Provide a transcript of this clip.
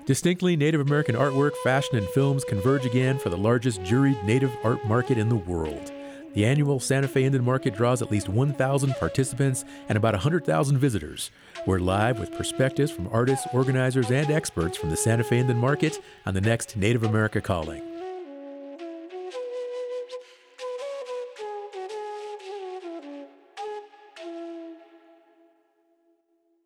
Distinctly Native American artwork, fashion, and films converge again for the largest juried Native art market in the world. The annual Santa Fe Indian Market draws at least 1,000 participants and about 100,000 visitors. We're live with perspectives from artists, organizers, and experts from the Santa Fe Indian Market on the next Native America Calling.